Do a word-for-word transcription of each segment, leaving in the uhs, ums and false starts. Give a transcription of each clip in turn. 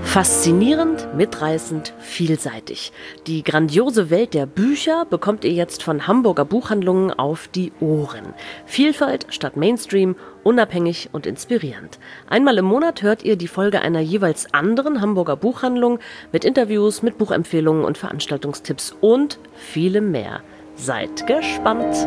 Faszinierend, mitreißend, vielseitig. Die grandiose Welt der Bücher bekommt ihr jetzt von Hamburger Buchhandlungen auf die Ohren. Vielfalt statt Mainstream, unabhängig und inspirierend. Einmal im Monat hört ihr die Folge einer jeweils anderen Hamburger Buchhandlung mit Interviews, mit Buchempfehlungen und Veranstaltungstipps und vielem mehr. Seid gespannt!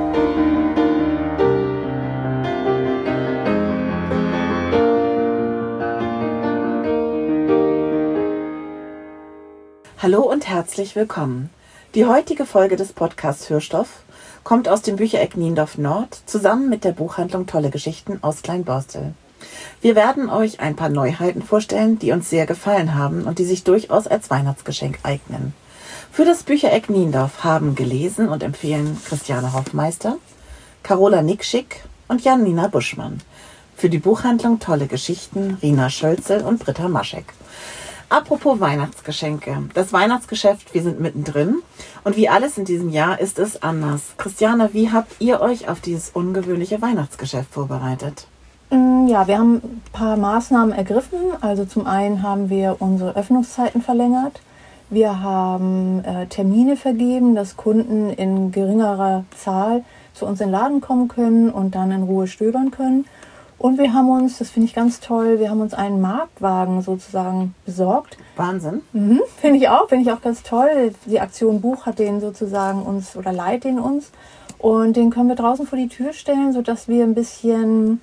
Hallo und herzlich willkommen. Die heutige Folge des Podcasts Hörstoff kommt aus dem Büchereck Niendorf Nord zusammen mit der Buchhandlung Tolle Geschichten aus Kleinborstel. Wir werden euch ein paar Neuheiten vorstellen, die uns sehr gefallen haben und die sich durchaus als Weihnachtsgeschenk eignen. Für das Büchereck Niendorf haben gelesen und empfehlen Christiane Hoffmeister, Carola Nikschik und Janina Buschmann. Für die Buchhandlung Tolle Geschichten Rina Schölzel und Britta Maschek. Apropos Weihnachtsgeschenke. Das Weihnachtsgeschäft, wir sind mittendrin. Und wie alles in diesem Jahr ist es anders. Christiane, wie habt ihr euch auf dieses ungewöhnliche Weihnachtsgeschäft vorbereitet? Ja, wir haben ein paar Maßnahmen ergriffen. Also zum einen haben wir unsere Öffnungszeiten verlängert. Wir haben äh, Termine vergeben, dass Kunden in geringerer Zahl zu uns in den Laden kommen können und dann in Ruhe stöbern können. Und wir haben uns, das finde ich ganz toll, wir haben uns einen Marktwagen sozusagen besorgt. Wahnsinn. Mhm, finde ich auch, finde ich auch ganz toll. Die Aktion Buch hat den sozusagen uns oder leiht den uns. Und den können wir draußen vor die Tür stellen, sodass wir ein bisschen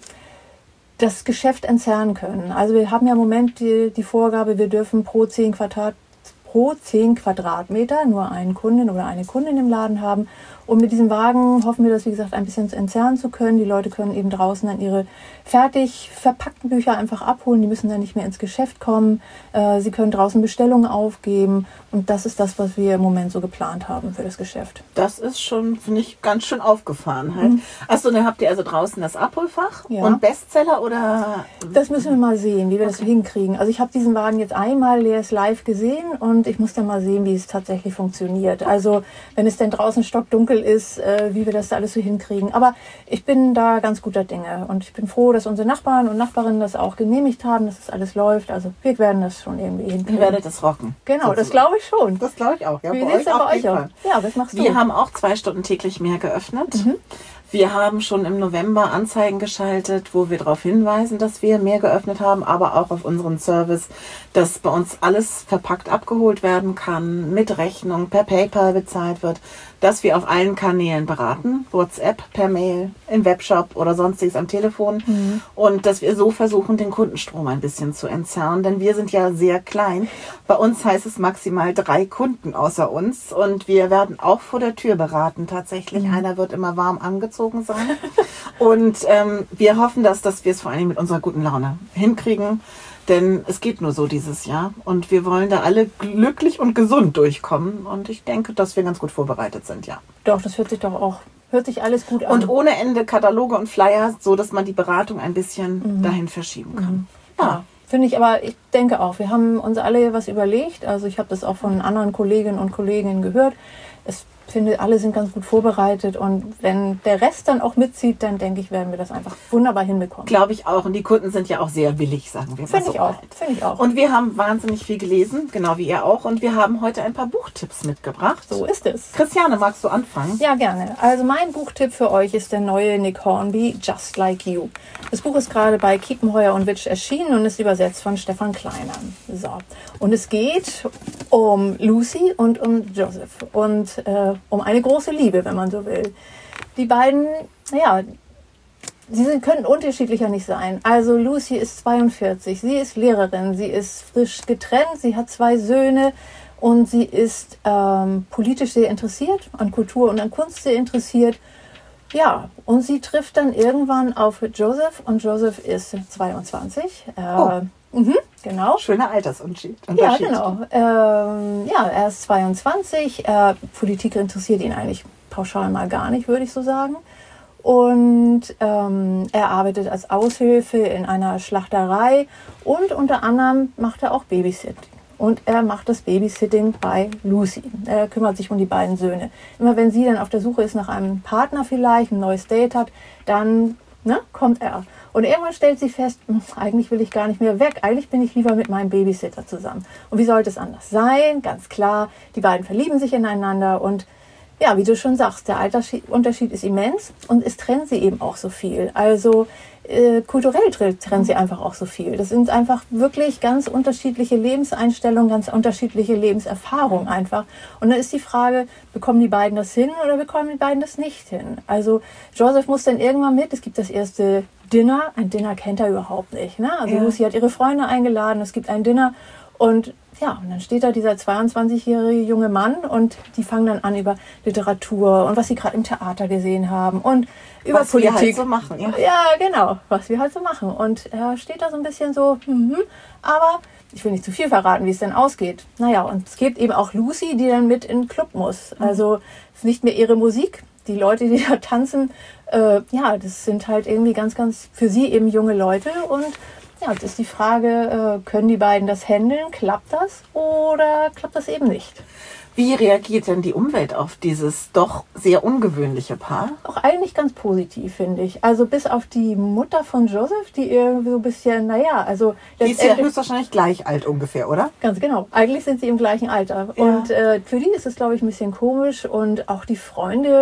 das Geschäft entzerren können. Also wir haben ja im Moment die, die Vorgabe, wir dürfen pro zehn Quadrat, pro zehn Quadratmeter nur einen Kunden oder eine Kundin im Laden haben. Und mit diesem Wagen hoffen wir, das wie gesagt ein bisschen entzerren zu können. Die Leute können eben draußen dann ihre fertig verpackten Bücher einfach abholen. Die müssen dann nicht mehr ins Geschäft kommen. Äh, sie können draußen Bestellungen aufgeben. Und das ist das, was wir im Moment so geplant haben für das Geschäft. Das ist schon, finde ich, ganz schön aufgefahren halt. Mhm. Achso, dann habt ihr also draußen das Abholfach ja. und Bestseller oder? Das müssen wir mal sehen, wie wir okay. das hinkriegen. Also ich habe diesen Wagen jetzt einmal live gesehen und ich muss dann mal sehen, wie es tatsächlich funktioniert. Also wenn es denn draußen stockdunkel ist, äh, wie wir das da alles so hinkriegen. Aber ich bin da ganz guter Dinge und ich bin froh, dass unsere Nachbarn und Nachbarinnen das auch genehmigt haben, dass das alles läuft. Also wir werden das schon irgendwie hinkriegen. Ihr werdet das rocken. Genau, sozusagen. Das glaube ich schon. Das glaube ich auch. Ja, wie bei euch, bei euch auch? Ja, was machst du? Wir haben auch zwei Stunden täglich mehr geöffnet. Mhm. Wir haben schon im November Anzeigen geschaltet, wo wir darauf hinweisen, dass wir mehr geöffnet haben, aber auch auf unseren Service, dass bei uns alles verpackt abgeholt werden kann, mit Rechnung, per PayPal bezahlt wird, dass wir auf allen Kanälen beraten, WhatsApp, per Mail, im Webshop oder sonstiges am Telefon mhm. und dass wir so versuchen, den Kundenstrom ein bisschen zu entzerren, denn wir sind ja sehr klein. Bei uns heißt es maximal drei Kunden außer uns und wir werden auch vor der Tür beraten tatsächlich. Mhm. Einer wird immer warm angezogen sein. Und ähm, wir hoffen, dass, dass wir es vor allem mit unserer guten Laune hinkriegen, denn es geht nur so dieses Jahr und wir wollen da alle glücklich und gesund durchkommen und ich denke, dass wir ganz gut vorbereitet sind, ja. Doch, das hört sich doch auch, hört sich alles gut an. Und ohne Ende Kataloge und Flyer, so dass man die Beratung ein bisschen mhm. dahin verschieben kann. Mhm. Ja. ja. Finde ich, aber ich denke auch, wir haben uns alle was überlegt, also ich habe das auch von anderen Kolleginnen und Kollegen gehört. Es Ich finde, alle sind ganz gut vorbereitet und wenn der Rest dann auch mitzieht, dann denke ich, werden wir das einfach wunderbar hinbekommen. Glaube ich auch und die Kunden sind ja auch sehr willig, sagen wir mal so. Finde ich auch, finde ich auch. Und wir haben wahnsinnig viel gelesen, genau wie ihr auch und wir haben heute ein paar Buchtipps mitgebracht. So ist es. Christiane, magst du anfangen? Ja, gerne. Also mein Buchtipp für euch ist der neue Nick Hornby, Just Like You. Das Buch ist gerade bei Kiepenheuer und Witsch erschienen und ist übersetzt von Stefan Kleiner. So. Und es geht um Lucy und um Joseph und äh, um eine große Liebe, wenn man so will. Die beiden, naja, sie sind, können unterschiedlicher nicht sein. Also Lucy ist zweiundvierzig, sie ist Lehrerin, sie ist frisch getrennt, sie hat zwei Söhne und sie ist ähm, politisch sehr interessiert, an Kultur und an Kunst sehr interessiert. Ja, und sie trifft dann irgendwann auf Joseph und Joseph ist zweiundzwanzig. Äh, oh. Mhm, genau. Schöner Altersunterschied. Ja, genau. Ähm, ja, er ist zweiundzwanzig. Äh, Politik interessiert ihn eigentlich pauschal mal gar nicht, würde ich so sagen. Und ähm, er arbeitet als Aushilfe in einer Schlachterei und unter anderem macht er auch Babysitting. Und er macht das Babysitting bei Lucy. Er kümmert sich um die beiden Söhne. Immer wenn sie dann auf der Suche ist nach einem Partner vielleicht, ein neues Date hat, dann ne, kommt er. Und irgendwann stellt sie fest, eigentlich will ich gar nicht mehr weg. Eigentlich bin ich lieber mit meinem Babysitter zusammen. Und wie sollte es anders sein? Ganz klar, die beiden verlieben sich ineinander. Und ja, wie du schon sagst, der Altersunterschied ist immens. Und es trennt sie eben auch so viel. Also äh, kulturell trennen sie einfach auch so viel. Das sind einfach wirklich ganz unterschiedliche Lebenseinstellungen, ganz unterschiedliche Lebenserfahrungen einfach. Und dann ist die Frage, bekommen die beiden das hin oder bekommen die beiden das nicht hin? Also Joseph muss dann irgendwann mit. Es gibt das erste Dinner. Ein Dinner kennt er überhaupt nicht. Ne? Also ja. Lucy hat ihre Freunde eingeladen. Es gibt ein Dinner. Und ja, und dann steht da dieser zweiundzwanzigjährige junge Mann und die fangen dann an über Literatur und was sie gerade im Theater gesehen haben und über was Politik. Was wir halt so machen. Ja. ja, genau, was wir halt so machen. Und er steht da so ein bisschen so, mhm, aber ich will nicht zu viel verraten, wie es denn ausgeht. Naja, und es gibt eben auch Lucy, die dann mit in den Club muss. Mhm. Also es ist nicht mehr ihre Musik. Die Leute, die da tanzen, äh, ja, das sind halt irgendwie ganz, ganz für sie eben junge Leute und ja, jetzt ist die Frage, können die beiden das handeln? Klappt das oder klappt das eben nicht? Wie reagiert denn die Umwelt auf dieses doch sehr ungewöhnliche Paar? Auch eigentlich ganz positiv, finde ich. Also bis auf die Mutter von Joseph, die irgendwie so ein bisschen, naja, also... Die ist ja höchstwahrscheinlich gleich alt ungefähr, oder? Ganz genau. Eigentlich sind sie im gleichen Alter. Ja. Und äh, für die ist es, glaube ich, ein bisschen komisch. Und auch die Freunde,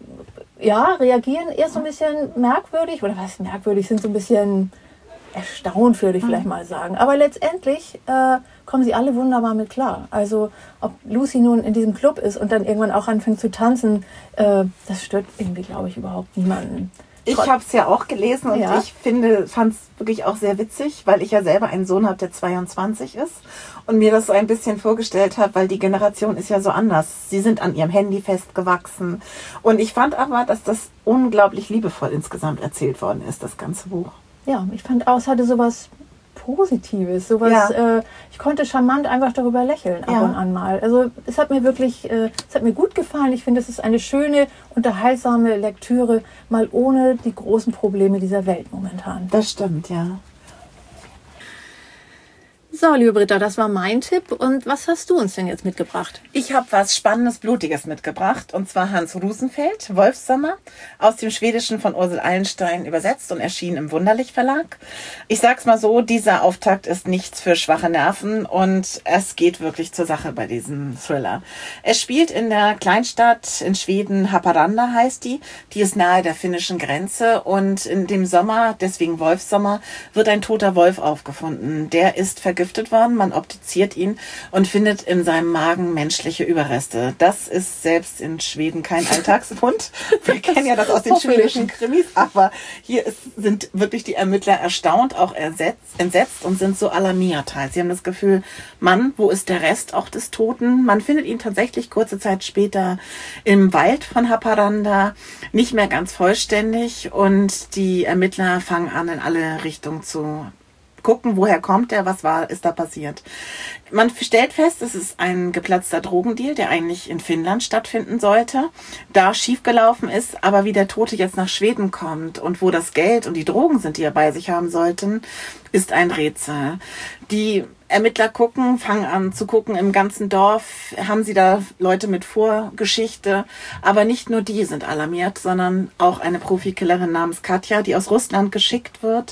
ja, reagieren eher so ein bisschen merkwürdig. Oder was merkwürdig, sind so ein bisschen... erstaunt, würde ich vielleicht mal sagen. Aber letztendlich äh, kommen sie alle wunderbar mit klar. Also ob Lucy nun in diesem Club ist und dann irgendwann auch anfängt zu tanzen, äh, das stört irgendwie, glaube ich, überhaupt niemanden. Ich habe es ja auch gelesen und ja. ich finde, fand es wirklich auch sehr witzig, weil ich ja selber einen Sohn habe, der zweiundzwanzig ist und mir das so ein bisschen vorgestellt habe, weil die Generation ist ja so anders. Sie sind an ihrem Handy festgewachsen und ich fand aber, dass das unglaublich liebevoll insgesamt erzählt worden ist, das ganze Buch. Ja, ich fand auch, es hatte sowas Positives, sowas, ja. äh, ich konnte charmant einfach darüber lächeln ab ja. und an mal. Also es hat mir wirklich, äh, es hat mir gut gefallen. Ich finde, es ist eine schöne, unterhaltsame Lektüre, mal ohne die großen Probleme dieser Welt momentan. Das stimmt, ja. So, liebe Britta, das war mein Tipp. Und was hast du uns denn jetzt mitgebracht? Ich habe was Spannendes, Blutiges mitgebracht. Und zwar Hans Rosenfeld, Wolfssommer, aus dem Schwedischen von Ursel Allenstein übersetzt und erschienen im Wunderlich Verlag. Ich sag's mal so, dieser Auftakt ist nichts für schwache Nerven und es geht wirklich zur Sache bei diesem Thriller. Es spielt in der Kleinstadt in Schweden, Haparanda heißt die. Die ist nahe der finnischen Grenze und in dem Sommer, deswegen Wolfssommer, wird ein toter Wolf aufgefunden. Der ist vergiftet worden, man obduziert ihn und findet in seinem Magen menschliche Überreste. Das ist selbst in Schweden kein Alltagsfund. Wir kennen ja das aus den schwedischen Krimis, aber hier ist, sind wirklich die Ermittler erstaunt, auch ersetzt, entsetzt und sind so alarmiert halt. Sie haben das Gefühl, Mann, wo ist der Rest auch des Toten? Man findet ihn tatsächlich kurze Zeit später im Wald von Haparanda, nicht mehr ganz vollständig und die Ermittler fangen an, in alle Richtungen zu gucken, woher kommt er, was war, ist da passiert. Man stellt fest, es ist ein geplatzter Drogendeal, der eigentlich in Finnland stattfinden sollte, da schiefgelaufen ist, aber wie der Tote jetzt nach Schweden kommt und wo das Geld und die Drogen sind, die er bei sich haben sollten, ist ein Rätsel. Die Ermittler gucken, fangen an zu gucken im ganzen Dorf, haben sie da Leute mit Vorgeschichte, aber nicht nur die sind alarmiert, sondern auch eine Profikillerin namens Katja, die aus Russland geschickt wird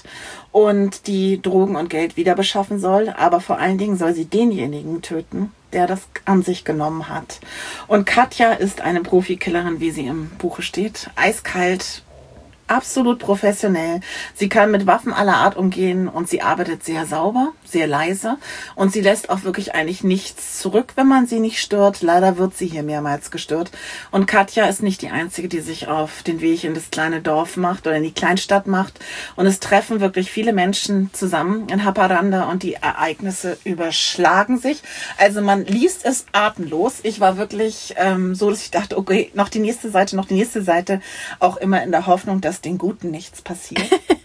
und die Drogen und Geld wieder beschaffen soll, aber vor allen Dingen soll sie denjenigen töten, der das an sich genommen hat. Und Katja ist eine Profikillerin, wie sie im Buche steht, eiskalt, absolut professionell. Sie kann mit Waffen aller Art umgehen und sie arbeitet sehr sauber, sehr leise und sie lässt auch wirklich eigentlich nichts zurück, wenn man sie nicht stört. Leider wird sie hier mehrmals gestört. Und Katja ist nicht die Einzige, die sich auf den Weg in das kleine Dorf macht oder in die Kleinstadt macht. Und es treffen wirklich viele Menschen zusammen in Haparanda und die Ereignisse überschlagen sich. Also man liest es atemlos. Ich war wirklich ähm, so, dass ich dachte, okay, noch die nächste Seite, noch die nächste Seite, auch immer in der Hoffnung, dass den Guten nichts passiert.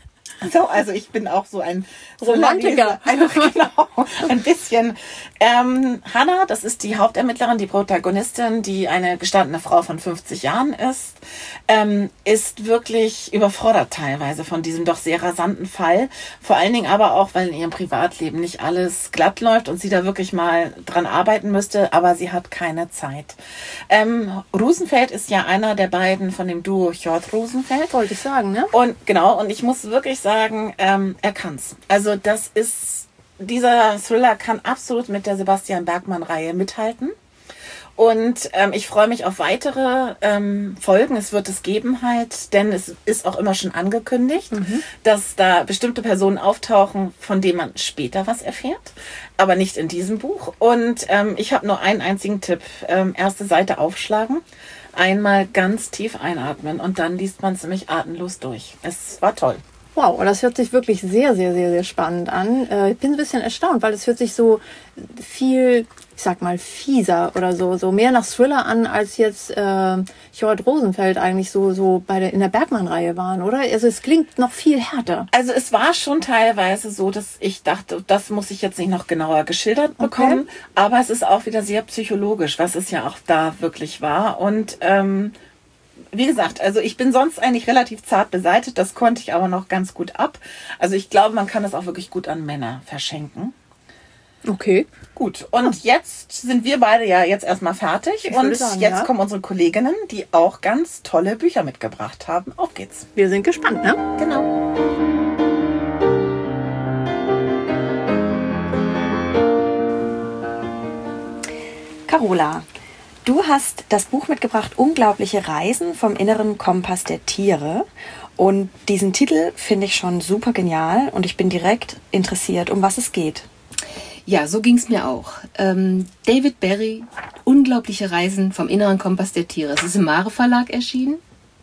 So, also ich bin auch so ein Romantiker. Ein, genau, ein bisschen. Ähm, Hannah, das ist die Hauptermittlerin, die Protagonistin, die eine gestandene Frau von fünfzig Jahren ist, ähm, ist wirklich überfordert teilweise von diesem doch sehr rasanten Fall. Vor allen Dingen aber auch, weil in ihrem Privatleben nicht alles glatt läuft und sie da wirklich mal dran arbeiten müsste, aber sie hat keine Zeit. Ähm, Rosenfeld ist ja einer der beiden von dem Duo Hjort Rosenfeld. Wollte ich sagen, ne? Und genau, und ich muss wirklich sagen, sagen, ähm, er kann's. Also das ist, dieser Thriller kann absolut mit der Sebastian Bergmann-Reihe mithalten. Und ähm, ich freue mich auf weitere ähm, Folgen. Es wird es geben halt, denn es ist auch immer schon angekündigt, mhm. dass da bestimmte Personen auftauchen, von denen man später was erfährt, aber nicht in diesem Buch. Und ähm, ich habe nur einen einzigen Tipp. Ähm, erste Seite aufschlagen, einmal ganz tief einatmen und dann liest man es nämlich atemlos durch. Es war toll. Wow, das hört sich wirklich sehr, sehr, sehr, sehr spannend an. Ich bin ein bisschen erstaunt, weil es hört sich so viel, ich sag mal, fieser oder so, so mehr nach Thriller an, als jetzt äh, Jorrit Rosenfeld eigentlich so, so bei der, in der Bergmann-Reihe waren, oder? Also es klingt noch viel härter. Also es war schon teilweise so, dass ich dachte, das muss ich jetzt nicht noch genauer geschildert bekommen, okay. aber es ist auch wieder sehr psychologisch, was es ja auch da wirklich war. Und ähm, wie gesagt, also ich bin sonst eigentlich relativ zart beseitigt, das konnte ich aber noch ganz gut ab. Also ich glaube, man kann das auch wirklich gut an Männer verschenken. Okay. Gut, und ja. jetzt sind wir beide ja jetzt erstmal fertig ich und sagen, jetzt ja. kommen unsere Kolleginnen, die auch ganz tolle Bücher mitgebracht haben. Auf geht's. Wir sind gespannt, ne? Genau. Carola, du hast das Buch mitgebracht, Unglaubliche Reisen vom inneren Kompass der Tiere. Und diesen Titel finde ich schon super genial und ich bin direkt interessiert, um was es geht. Ja, so ging es mir auch. Ähm, David Berry, Unglaubliche Reisen vom inneren Kompass der Tiere. Es ist im Mare Verlag erschienen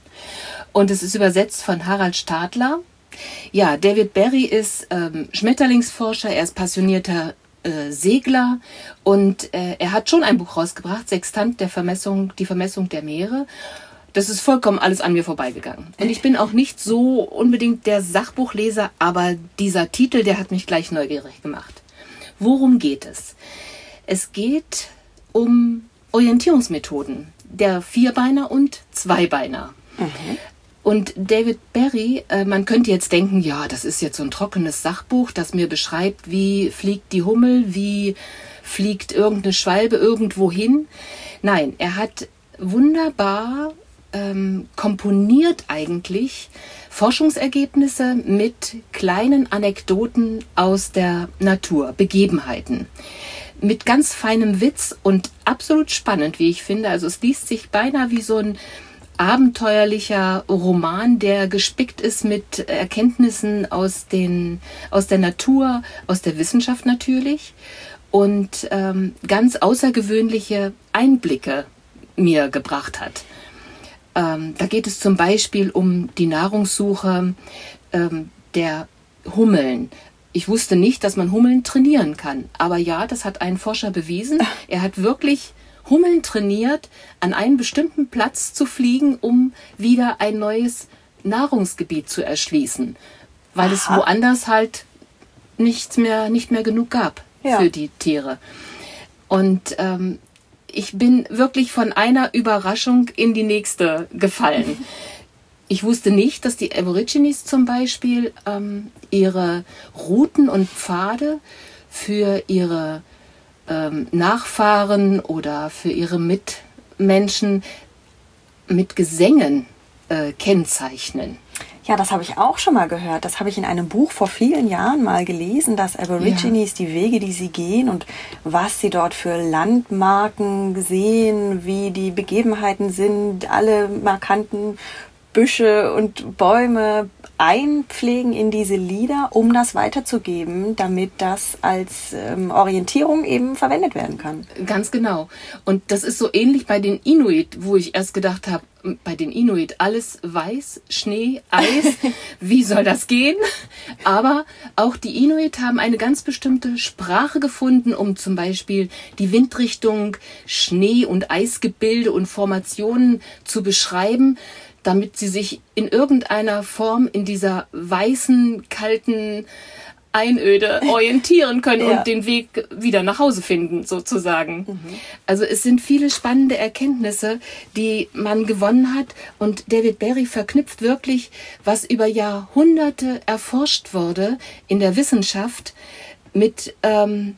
und es ist übersetzt von Harald Stadler. Ja, David Berry ist ähm, Schmetterlingsforscher, er ist passionierter äh, Segler und äh, er hat schon ein Buch rausgebracht, Sextant, der Vermessung, die Vermessung der Meere. Das ist vollkommen alles an mir vorbeigegangen. Und ich bin auch nicht so unbedingt der Sachbuchleser, aber dieser Titel, der hat mich gleich neugierig gemacht. Worum geht es? Es geht um Orientierungsmethoden der Vierbeiner und Zweibeiner. Mhm. Und David Berry, äh, man könnte jetzt denken, ja, das ist jetzt so ein trockenes Sachbuch, das mir beschreibt, wie fliegt die Hummel, wie fliegt irgendeine Schwalbe irgendwo hin. Nein, er hat wunderbar ähm, komponiert eigentlich Forschungsergebnisse mit kleinen Anekdoten aus der Natur, Begebenheiten. Mit ganz feinem Witz und absolut spannend, wie ich finde. Also es liest sich beinahe wie so ein abenteuerlicher Roman, der gespickt ist mit Erkenntnissen aus, den, aus der Natur, aus der Wissenschaft natürlich und ähm, ganz außergewöhnliche Einblicke mir gebracht hat. Ähm, da geht es zum Beispiel um die Nahrungssuche ähm, der Hummeln. Ich wusste nicht, dass man Hummeln trainieren kann. Aber ja, das hat ein Forscher bewiesen. Er hat wirklich Hummeln trainiert, an einen bestimmten Platz zu fliegen, um wieder ein neues Nahrungsgebiet zu erschließen. Weil Aha. es woanders halt nichts mehr, nicht mehr genug gab ja. für die Tiere. Und ähm, ich bin wirklich von einer Überraschung in die nächste gefallen. Ich wusste nicht, dass die Aborigines zum Beispiel ähm, ihre Routen und Pfade für ihre ähm, Nachfahren oder für ihre Mitmenschen mit Gesängen äh, kennzeichnen. Ja, das habe ich auch schon mal gehört. Das habe ich in einem Buch vor vielen Jahren mal gelesen, dass Aborigines ja. die Wege, die sie gehen und was sie dort für Landmarken sehen, wie die Begebenheiten sind, alle markanten Büsche und Bäume einpflegen in diese Lieder, um das weiterzugeben, damit das als ähm, Orientierung eben verwendet werden kann. Ganz genau. Und das ist so ähnlich bei den Inuit, wo ich erst gedacht habe, bei den Inuit alles weiß, Schnee, Eis, wie soll das gehen? Aber auch die Inuit haben eine ganz bestimmte Sprache gefunden, um zum Beispiel die Windrichtung, Schnee- und Eisgebilde und Formationen zu beschreiben, damit sie sich in irgendeiner Form in dieser weißen, kalten Einöde orientieren können ja. und den Weg wieder nach Hause finden, sozusagen. Mhm. Also es sind viele spannende Erkenntnisse, die man gewonnen hat. Und David Berry verknüpft wirklich, was über Jahrhunderte erforscht wurde in der Wissenschaft, mit ähm,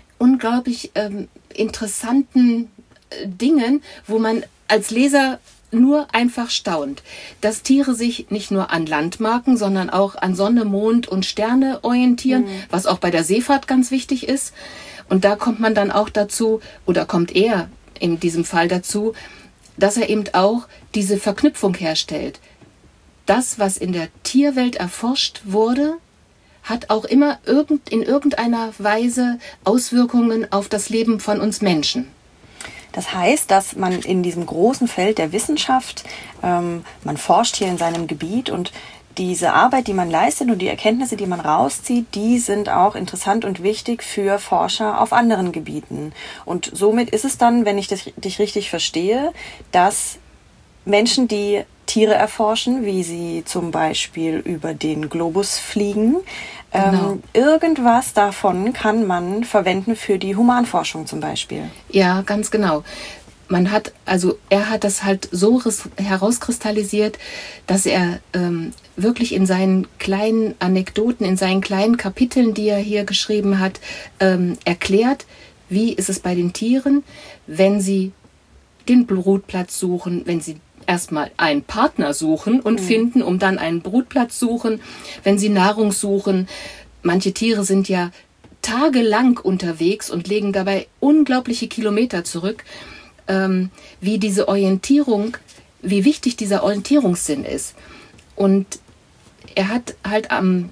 unglaublich ähm, interessanten äh, Dingen, wo man als Leser nur einfach staunt, dass Tiere sich nicht nur an Landmarken, sondern auch an Sonne, Mond und Sterne orientieren, mhm. was auch bei der Seefahrt ganz wichtig ist. Und da kommt man dann auch dazu, oder kommt er in diesem Fall dazu, dass er eben auch diese Verknüpfung herstellt. Das, was in der Tierwelt erforscht wurde, hat auch immer irgend, in irgendeiner Weise Auswirkungen auf das Leben von uns Menschen. Das heißt, dass man in diesem großen Feld der Wissenschaft, ähm, man forscht hier in seinem Gebiet und diese Arbeit, die man leistet und die Erkenntnisse, die man rauszieht, die sind auch interessant und wichtig für Forscher auf anderen Gebieten. Und somit ist es dann, wenn ich das, dich richtig verstehe, dass Menschen, die Tiere erforschen, wie sie zum Beispiel über den Globus fliegen, genau. ähm, irgendwas davon kann man verwenden für die Humanforschung zum Beispiel. Ja, ganz genau. Man hat, also er hat das halt so herauskristallisiert, dass er ähm, wirklich in seinen kleinen Anekdoten, in seinen kleinen Kapiteln, die er hier geschrieben hat, ähm, erklärt, wie ist es bei den Tieren, wenn sie den Brutplatz suchen, wenn sie erstmal einen Partner suchen und mhm. finden, um dann einen Brutplatz suchen, wenn sie Nahrung suchen. Manche Tiere sind ja tagelang unterwegs und legen dabei unglaubliche Kilometer zurück. Ähm, wie diese Orientierung, wie wichtig dieser Orientierungssinn ist. Und er hat halt am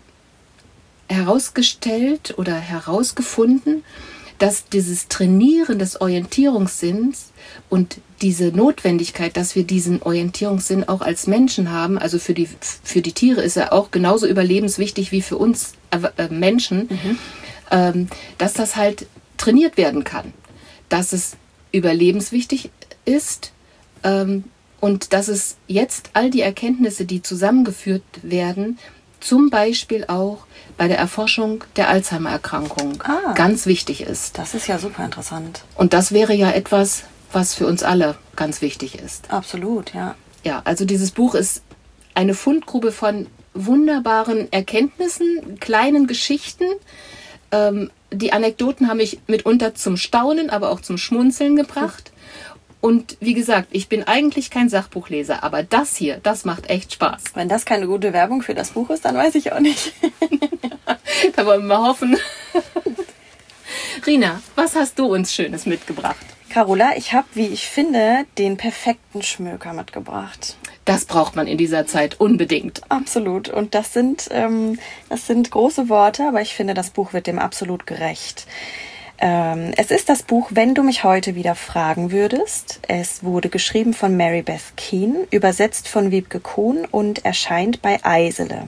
herausgestellt oder herausgefunden, dass dieses Trainieren des Orientierungssinns und diese Notwendigkeit, dass wir diesen Orientierungssinn auch als Menschen haben, also für die, für die Tiere ist er auch genauso überlebenswichtig wie für uns äh, Menschen, mhm. ähm, dass das halt trainiert werden kann. Dass es überlebenswichtig ist ähm, und dass es jetzt all die Erkenntnisse, die zusammengeführt werden, zum Beispiel auch bei der Erforschung der Alzheimer-Erkrankung ah, ganz wichtig ist. Das ist ja super interessant. Und das wäre ja etwas, was für uns alle ganz wichtig ist. Absolut, ja. Ja, also dieses Buch ist eine Fundgrube von wunderbaren Erkenntnissen, kleinen Geschichten. Ähm, die Anekdoten haben mich mitunter zum Staunen, aber auch zum Schmunzeln gebracht. Und wie gesagt, ich bin eigentlich kein Sachbuchleser, aber das hier, das macht echt Spaß. Wenn das keine gute Werbung für das Buch ist, dann weiß ich auch nicht. Da wollen wir mal hoffen. Rina, was hast du uns Schönes mitgebracht? Carola, ich habe, wie ich finde, den perfekten Schmöker mitgebracht. Das braucht man in dieser Zeit unbedingt. Absolut. Und das sind, ähm, das sind große Worte, aber ich finde, das Buch wird dem absolut gerecht. Ähm, es ist das Buch Wenn du mich heute wieder fragen würdest. Es wurde geschrieben von Mary Beth Keane, übersetzt von Wiebke Kohn und erscheint bei Eisele.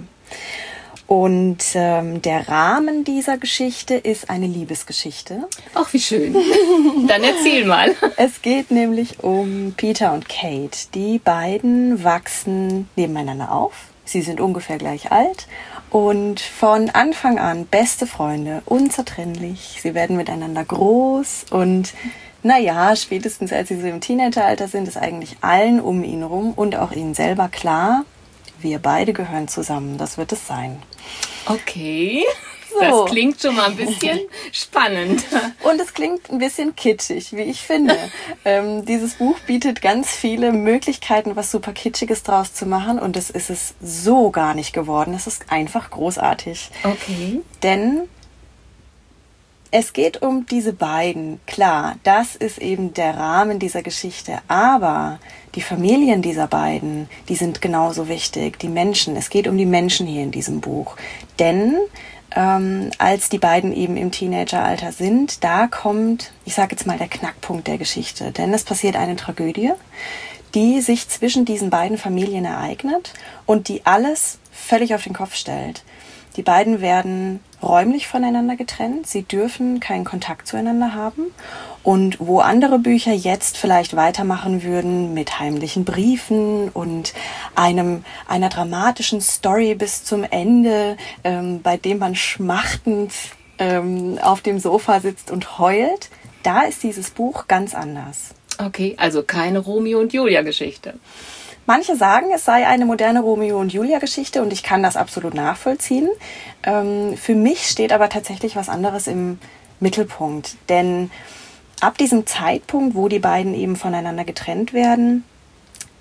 Und ähm, der Rahmen dieser Geschichte ist eine Liebesgeschichte. Ach, wie schön. Dann erzähl mal. Es geht nämlich um Peter und Kate. Die beiden wachsen nebeneinander auf. Sie sind ungefähr gleich alt und von Anfang an beste Freunde, unzertrennlich. Sie werden miteinander groß und naja, spätestens als sie so im Teenageralter sind, ist eigentlich allen um ihn rum und auch ihnen selber klar, wir beide gehören zusammen, das wird es sein. Okay, so. Das klingt schon mal ein bisschen spannend. Und es klingt ein bisschen kitschig, wie ich finde. ähm, dieses Buch bietet ganz viele Möglichkeiten, was super Kitschiges draus zu machen. Und das ist es so gar nicht geworden. Es ist einfach großartig. Okay. Denn es geht um diese beiden. Klar, das ist eben der Rahmen dieser Geschichte. Aber die Familien dieser beiden, die sind genauso wichtig. Die Menschen, es geht um die Menschen hier in diesem Buch. Denn ähm, als die beiden eben im Teenageralter sind, da kommt, ich sage jetzt mal, der Knackpunkt der Geschichte. Denn es passiert eine Tragödie, die sich zwischen diesen beiden Familien ereignet und die alles völlig auf den Kopf stellt. Die beiden werden räumlich voneinander getrennt. Sie dürfen keinen Kontakt zueinander haben. Und wo andere Bücher jetzt vielleicht weitermachen würden mit heimlichen Briefen und einem einer dramatischen Story bis zum Ende, ähm, bei dem man schmachtend ähm, auf dem Sofa sitzt und heult, da ist dieses Buch ganz anders. Okay, also keine Romeo und Julia Geschichte. Manche sagen, es sei eine moderne Romeo und Julia Geschichte und ich kann das absolut nachvollziehen. Ähm, für mich steht aber tatsächlich was anderes im Mittelpunkt. Denn ab diesem Zeitpunkt, wo die beiden eben voneinander getrennt werden,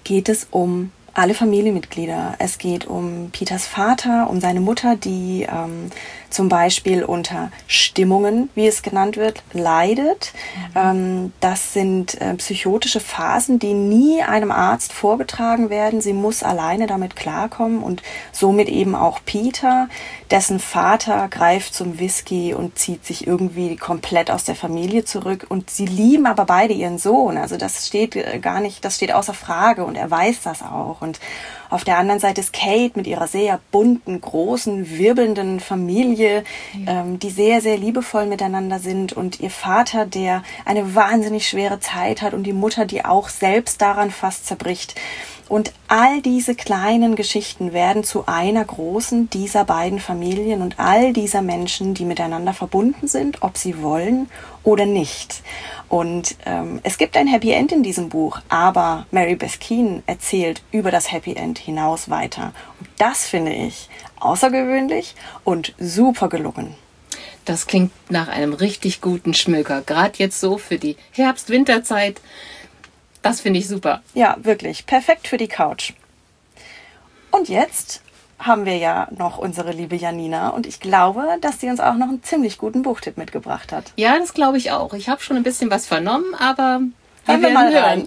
geht es um alle Familienmitglieder. Es geht um Peters Vater, um seine Mutter, die ähm, zum Beispiel unter Stimmungen, wie es genannt wird, leidet. Mhm. Ähm, das sind äh, psychotische Phasen, die nie einem Arzt vorgetragen werden. Sie muss alleine damit klarkommen und somit eben auch Peter, dessen Vater greift zum Whisky und zieht sich irgendwie komplett aus der Familie zurück. Und sie lieben aber beide ihren Sohn. Also das steht äh, gar nicht, das steht außer Frage und er weiß das auch. Und auf der anderen Seite ist Kate mit ihrer sehr bunten, großen, wirbelnden Familie, ja. ähm, die sehr, sehr liebevoll miteinander sind, und ihr Vater, der eine wahnsinnig schwere Zeit hat, und die Mutter, die auch selbst daran fast zerbricht. Und all diese kleinen Geschichten werden zu einer großen dieser beiden Familien und all dieser Menschen, die miteinander verbunden sind, ob sie wollen oder nicht. Und ähm, es gibt ein Happy End in diesem Buch, aber Mary Beth Keane erzählt über das Happy End hinaus weiter. Und das finde ich außergewöhnlich und super gelungen. Das klingt nach einem richtig guten Schmöker, gerade jetzt so für die Herbst-Winterzeit. Das finde ich super. Ja, wirklich. Perfekt für die Couch. Und jetzt haben wir ja noch unsere liebe Janina, und ich glaube, dass sie uns auch noch einen ziemlich guten Buchtipp mitgebracht hat. Ja, das glaube ich auch. Ich habe schon ein bisschen was vernommen, aber wir Hören wir mal rein.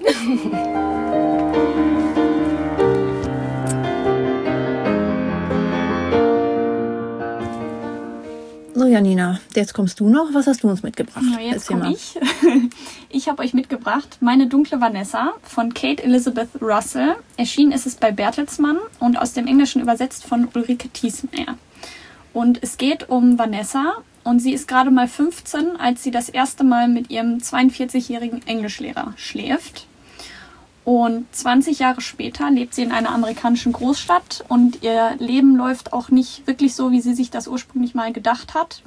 So, Janina, jetzt kommst du noch. Was hast du uns mitgebracht? Ja, jetzt komme ich. Ich habe euch mitgebracht Meine dunkle Vanessa von Kate Elizabeth Russell. Erschienen ist es bei Bertelsmann und aus dem Englischen übersetzt von Ulrike Thiesmeyer. Und es geht um Vanessa, und sie ist gerade mal fünfzehn, als sie das erste Mal mit ihrem zweiundvierzigjährigen Englischlehrer schläft. Und zwanzig Jahre später lebt sie in einer amerikanischen Großstadt, und ihr Leben läuft auch nicht wirklich so, wie sie sich das ursprünglich mal gedacht hat.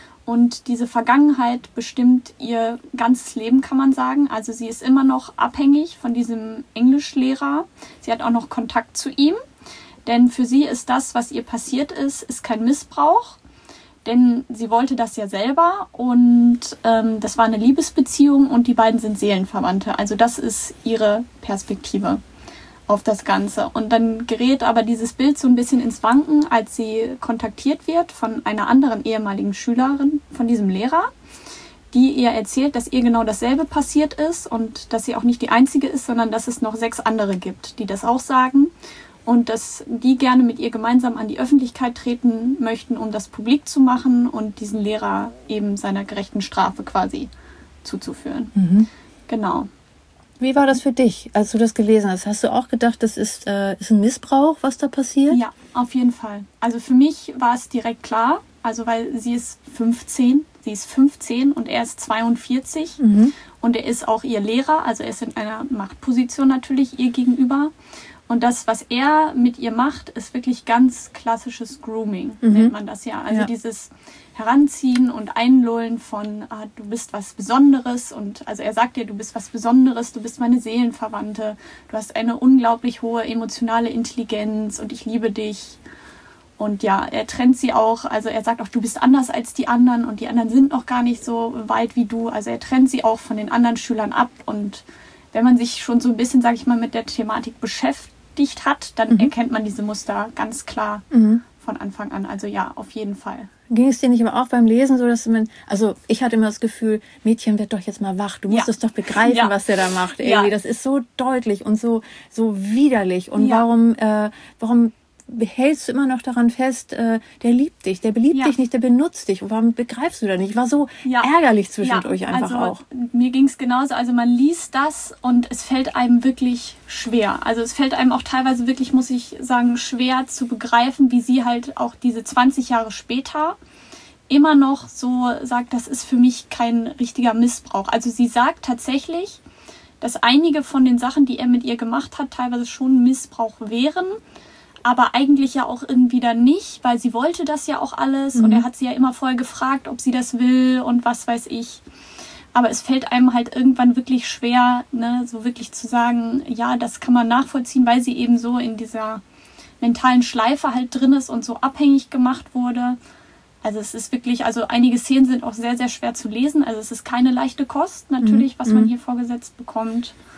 Und diese Vergangenheit bestimmt ihr ganzes Leben, kann man sagen. Also sie ist immer noch abhängig von diesem Englischlehrer. Sie hat auch noch Kontakt zu ihm. Denn für sie ist das, was ihr passiert ist, ist kein Missbrauch. Denn sie wollte das ja selber, und ähm, das war eine Liebesbeziehung, und die beiden sind Seelenverwandte. Also das ist ihre Perspektive auf das Ganze. Und dann gerät aber dieses Bild so ein bisschen ins Wanken, als sie kontaktiert wird von einer anderen ehemaligen Schülerin von diesem Lehrer, die ihr erzählt, dass ihr genau dasselbe passiert ist und dass sie auch nicht die Einzige ist, sondern dass es noch sechs andere gibt, die das auch sagen. Und dass die gerne mit ihr gemeinsam an die Öffentlichkeit treten möchten, um das publik zu machen und diesen Lehrer eben seiner gerechten Strafe quasi zuzuführen. Mhm. Genau. Wie war das für dich, als du das gelesen hast? Hast du auch gedacht, das ist, äh, ist ein Missbrauch, was da passiert? Ja, auf jeden Fall. Also für mich war es direkt klar, also weil sie ist fünfzehn, sie ist fünfzehn und er ist zweiundvierzig, mhm. und er ist auch ihr Lehrer, also er ist in einer Machtposition natürlich ihr gegenüber. Und das, was er mit ihr macht, ist wirklich ganz klassisches Grooming, mhm. nennt man das ja. Also ja. dieses Heranziehen und Einlullen von, ah, du bist was Besonderes. Und also er sagt dir, du bist was Besonderes, du bist meine Seelenverwandte, du hast eine unglaublich hohe emotionale Intelligenz und ich liebe dich. Und ja, er trennt sie auch, also er sagt auch, du bist anders als die anderen, und die anderen sind noch gar nicht so weit wie du. Also er trennt sie auch von den anderen Schülern ab, und wenn man sich schon so ein bisschen, sage ich mal, mit der Thematik beschäftigt hat, dann mhm. erkennt man diese Muster ganz klar mhm. von Anfang an. Also ja, auf jeden Fall. Ging es dir nicht aber auch beim Lesen so, dass man, also ich hatte immer das Gefühl, Mädchen, wird doch jetzt mal wach, du musst ja. es doch begreifen, ja. was der da macht. Irgendwie. Ja. Das ist so deutlich und so so widerlich. Und ja. warum, äh, warum hältst du immer noch daran fest, äh, der liebt dich, der beliebt ja. dich nicht, der benutzt dich. Und warum begreifst du das nicht? War so ja. ärgerlich zwischendurch ja. einfach also, auch. Mir ging es genauso. Also man liest das und es fällt einem wirklich schwer. Also es fällt einem auch teilweise wirklich, muss ich sagen, schwer zu begreifen, wie sie halt auch diese zwanzig Jahre später immer noch so sagt, das ist für mich kein richtiger Missbrauch. Also sie sagt tatsächlich, dass einige von den Sachen, die er mit ihr gemacht hat, teilweise schon Missbrauch wären, aber eigentlich ja auch irgendwie dann nicht, weil sie wollte das ja auch alles, mhm. und er hat sie ja immer vorher gefragt, ob sie das will und was weiß ich. Aber es fällt einem halt irgendwann wirklich schwer, ne, so wirklich zu sagen, ja, das kann man nachvollziehen, weil sie eben so in dieser mentalen Schleife halt drin ist und so abhängig gemacht wurde. Also es ist wirklich, also einige Szenen sind auch sehr, sehr schwer zu lesen. Also es ist keine leichte Kost natürlich, was man hier vorgesetzt bekommt.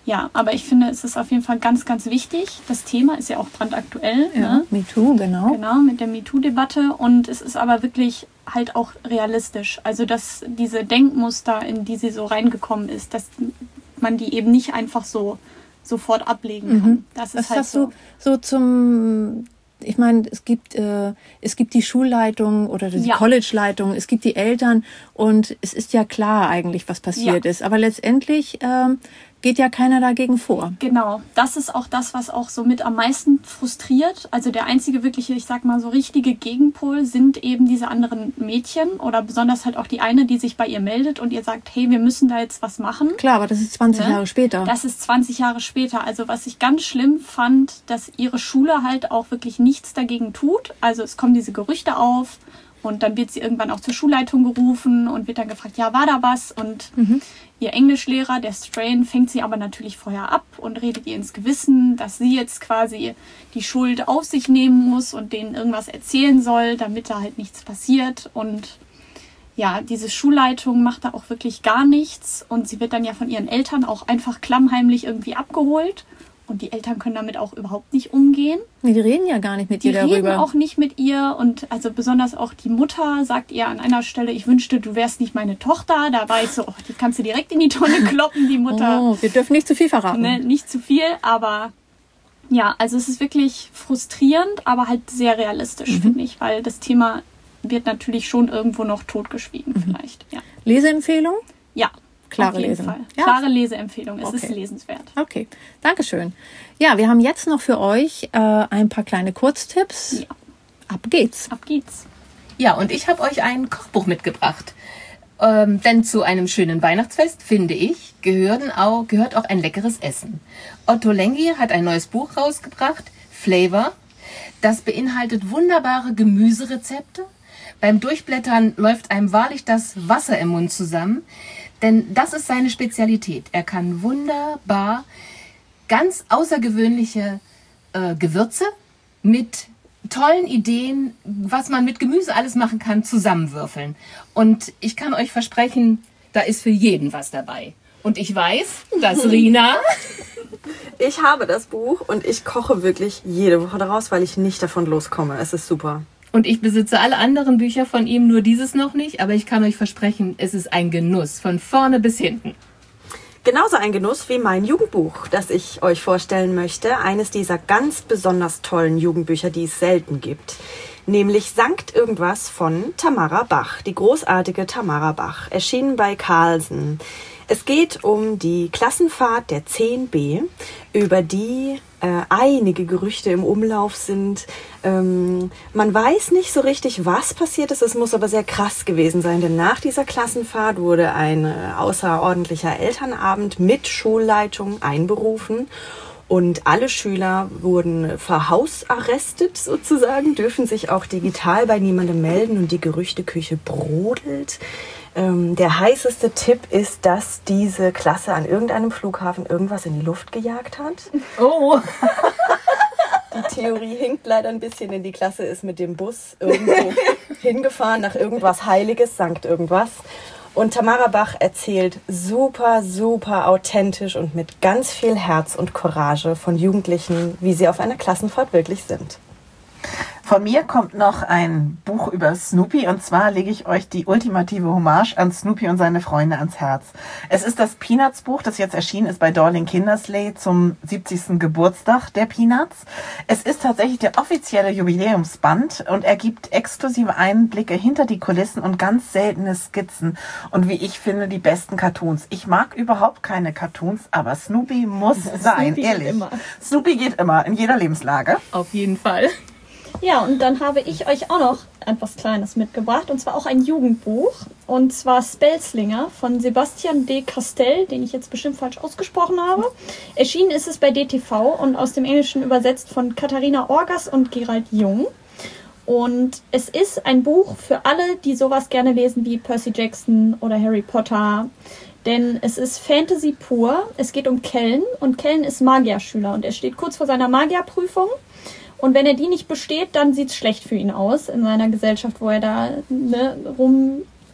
Ja, aber ich finde, es ist auf jeden Fall ganz, ganz wichtig. Das Thema ist ja auch brandaktuell. Ja, ne? MeToo, genau. Genau, mit der MeToo-Debatte. Und es ist aber wirklich halt auch realistisch. Also, dass diese Denkmuster, in die sie so reingekommen ist, dass man die eben nicht einfach so sofort ablegen kann. Mhm. Das ist Was halt hast so. du so zum... Ich meine, es gibt äh, es gibt die Schulleitung oder die Ja. College-Leitung, es gibt die Eltern und es ist ja klar eigentlich, was passiert Ja. ist. Aber letztendlich ähm, geht ja keiner dagegen vor. Genau, das ist auch das, was auch so mit am meisten frustriert. Also der einzige wirkliche, ich sag mal so richtige Gegenpol sind eben diese anderen Mädchen oder besonders halt auch die eine, die sich bei ihr meldet und ihr sagt, hey, wir müssen da jetzt was machen. Klar, aber das ist zwanzig Ne? Jahre später. Das ist zwanzig Jahre später. Also was ich ganz schlimm fand, dass ihre Schule halt auch wirklich nichts dagegen tut. Also es kommen diese Gerüchte auf und dann wird sie irgendwann auch zur Schulleitung gerufen und wird dann gefragt, ja, war da was? Und ihr Englischlehrer, der Strain, fängt sie aber natürlich vorher ab und redet ihr ins Gewissen, dass sie jetzt quasi die Schuld auf sich nehmen muss und denen irgendwas erzählen soll, damit da halt nichts passiert. Und ja, diese Schulleitung macht da auch wirklich gar nichts und sie wird dann ja von ihren Eltern auch einfach klammheimlich irgendwie abgeholt und die Eltern können damit auch überhaupt nicht umgehen. Nee, die reden ja gar nicht mit Die ihr reden darüber. auch nicht mit ihr und also besonders auch die Mutter sagt ihr an einer Stelle, ich wünschte, du wärst nicht meine Tochter. Da war ich so, oh, die kannst du direkt in die Tonne kloppen, die Mutter. Oh, wir dürfen nicht zu viel verraten. Ne, nicht zu viel, aber ja, also es ist wirklich frustrierend, aber halt sehr realistisch, Mhm. finde ich, weil das Thema wird natürlich schon irgendwo noch totgeschwiegen vielleicht. Ja, Leseempfehlung? ja Klare auf jeden Lesung. Fall. Ja. Klare Leseempfehlung, es Okay. ist lesenswert. Okay, Dankeschön. Ja, wir haben jetzt noch für euch äh, ein paar kleine Kurztipps. Ja. Ab geht's. Ab geht's. Ja, und ich habe euch ein Kochbuch mitgebracht. Ähm, denn zu einem schönen Weihnachtsfest, finde ich, gehören auch, gehört auch ein leckeres Essen. Otto Lengi hat ein neues Buch rausgebracht, Flavor. Das beinhaltet wunderbare Gemüserezepte. Beim Durchblättern läuft einem wahrlich das Wasser im Mund zusammen. Denn das ist seine Spezialität. Er kann wunderbar ganz außergewöhnliche äh, Gewürze mit tollen Ideen, was man mit Gemüse alles machen kann, zusammenwürfeln. Und ich kann euch versprechen, da ist für jeden was dabei. Und ich weiß, dass Rina... Ich habe das Buch und ich koche wirklich jede Woche daraus, weil ich nicht davon loskomme. Es ist super. Und ich besitze alle anderen Bücher von ihm, nur dieses noch nicht. Aber ich kann euch versprechen, es ist ein Genuss, von vorne bis hinten. Genauso ein Genuss wie mein Jugendbuch, das ich euch vorstellen möchte. Eines dieser ganz besonders tollen Jugendbücher, die es selten gibt. Nämlich Sankt Irgendwas von Tamara Bach. Die großartige Tamara Bach. Erschienen bei Carlsen. Es geht um die Klassenfahrt der zehn B, über die äh, einige Gerüchte im Umlauf sind. Ähm, man weiß nicht so richtig, was passiert ist. Es muss aber sehr krass gewesen sein, denn nach dieser Klassenfahrt wurde ein äh, außerordentlicher Elternabend mit Schulleitung einberufen. Und alle Schüler wurden verhausarrestet sozusagen, dürfen sich auch digital bei niemandem melden und die Gerüchteküche brodelt. Ähm, der heißeste Tipp ist, dass diese Klasse an irgendeinem Flughafen irgendwas in die Luft gejagt hat. Oh! Die Theorie hinkt leider ein bisschen, denn die Klasse ist mit dem Bus irgendwo hingefahren nach irgendwas Heiliges, Sankt Irgendwas. Und Tamara Bach erzählt super, super authentisch und mit ganz viel Herz und Courage von Jugendlichen, wie sie auf einer Klassenfahrt wirklich sind. Von mir kommt noch ein Buch über Snoopy und zwar lege ich euch die ultimative Hommage an Snoopy und seine Freunde ans Herz. Es ist das Peanuts-Buch, das jetzt erschienen ist bei Dorling Kindersley zum siebzigsten Geburtstag der Peanuts. Es ist tatsächlich der offizielle Jubiläumsband und er gibt exklusive Einblicke hinter die Kulissen und ganz seltene Skizzen und wie ich finde, die besten Cartoons. Ich mag überhaupt keine Cartoons, aber Snoopy muss sein, Snoopy ehrlich. geht immer. Snoopy geht immer, in jeder Lebenslage. Auf jeden Fall. Ja, und dann habe ich euch auch noch etwas Kleines mitgebracht, und zwar auch ein Jugendbuch, und zwar Spellslinger von Sebastian de Castell, den ich jetzt bestimmt falsch ausgesprochen habe. Erschienen ist es bei D T V und aus dem Englischen übersetzt von Katharina Orgas und Gerald Jung. Und es ist ein Buch für alle, die sowas gerne lesen wie Percy Jackson oder Harry Potter. Denn es ist Fantasy pur. Es geht um Kellen und Kellen ist Magierschüler und er steht kurz vor seiner Magierprüfung. Und wenn er die nicht besteht, dann sieht es schlecht für ihn aus in seiner Gesellschaft, wo er da ne,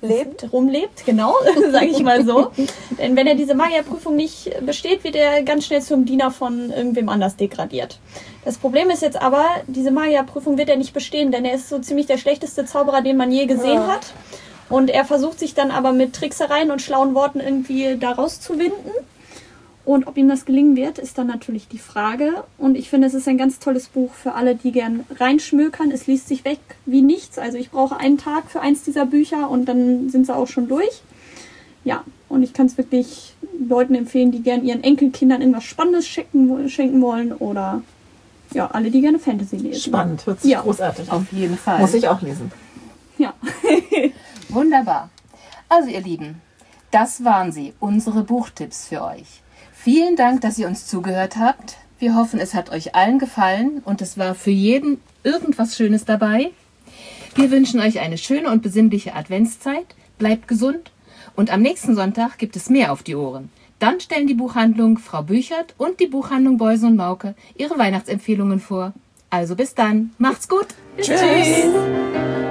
lebt, rumlebt, genau, sage ich mal so. Denn wenn er diese Magierprüfung nicht besteht, wird er ganz schnell zum Diener von irgendwem anders degradiert. Das Problem ist jetzt aber, diese Magierprüfung wird er nicht bestehen, denn er ist so ziemlich der schlechteste Zauberer, den man je gesehen ja. hat. Und er versucht sich dann aber mit Tricksereien und schlauen Worten irgendwie da rauszuwinden. Und ob ihm das gelingen wird, ist dann natürlich die Frage. Und ich finde, es ist ein ganz tolles Buch für alle, die gern reinschmökern. Es liest sich weg wie nichts. Also ich brauche einen Tag für eins dieser Bücher und dann sind sie auch schon durch. Ja, und ich kann es wirklich Leuten empfehlen, die gern ihren Enkelkindern irgendwas Spannendes schenken, schenken wollen. Oder ja, alle, die gerne Fantasy lesen. Spannend, hört sich ja. großartig an. Auf jeden Fall. Muss ich auch lesen. Ja. Wunderbar. Also ihr Lieben, das waren sie, unsere Buchtipps für euch. Vielen Dank, dass ihr uns zugehört habt. Wir hoffen, es hat euch allen gefallen und es war für jeden irgendwas Schönes dabei. Wir wünschen euch eine schöne und besinnliche Adventszeit. Bleibt gesund und am nächsten Sonntag gibt es mehr auf die Ohren. Dann stellen die Buchhandlung Frau Büchert und die Buchhandlung Beusen und Mauke ihre Weihnachtsempfehlungen vor. Also bis dann. Macht's gut. Tschüss. Tschüss.